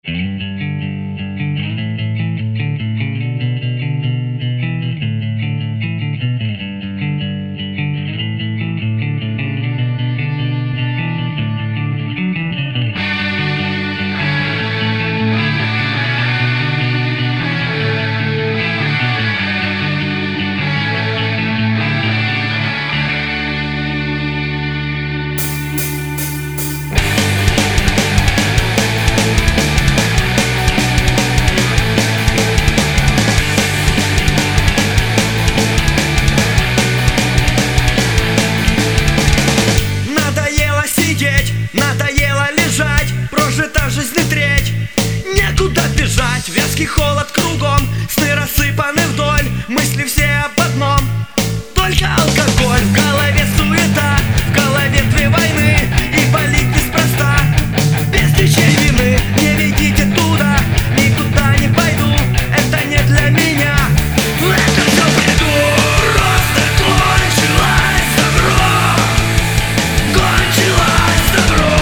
Надоело лежать, прожита жизнь и треть. Некуда бежать, вязкий холод кругом, сны рассыпаны вдоль, мысли все об одном, только алкоголь. В голове суета, в голове две войны, и болит неспроста, без причины вины. Не ведите туда, никуда не пойду, это не для меня, это все приду. Просто кончилось добро, кончилось добро.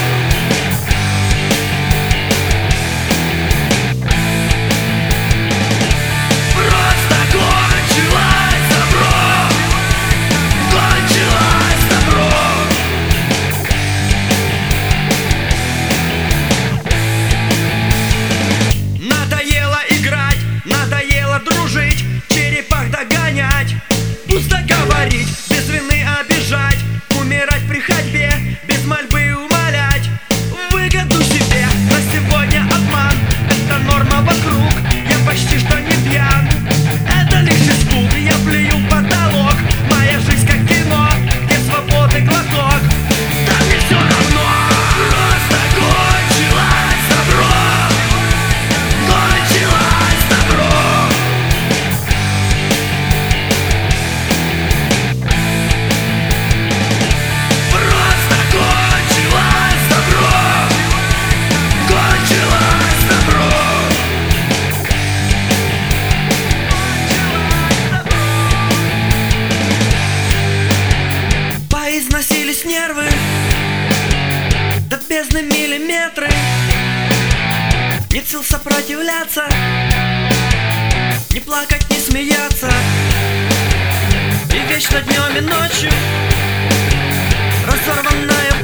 Дружить, черепах догонять, пусто говорить, без вины обижать, умирать при ходьбе, без мольбы умолять выгоду себе. На сегодня обман, это норма вокруг, я почти что не пьян, это лишь испуг. Я плюю в потолок, моя жизнь как кино, где свободы глоток, да мне все равно. Просто кончилось добро, кончилось добро. Износились нервы до бездны миллиметры, нет сил сопротивляться, не плакать, не смеяться, и вечно днем и ночью разорванная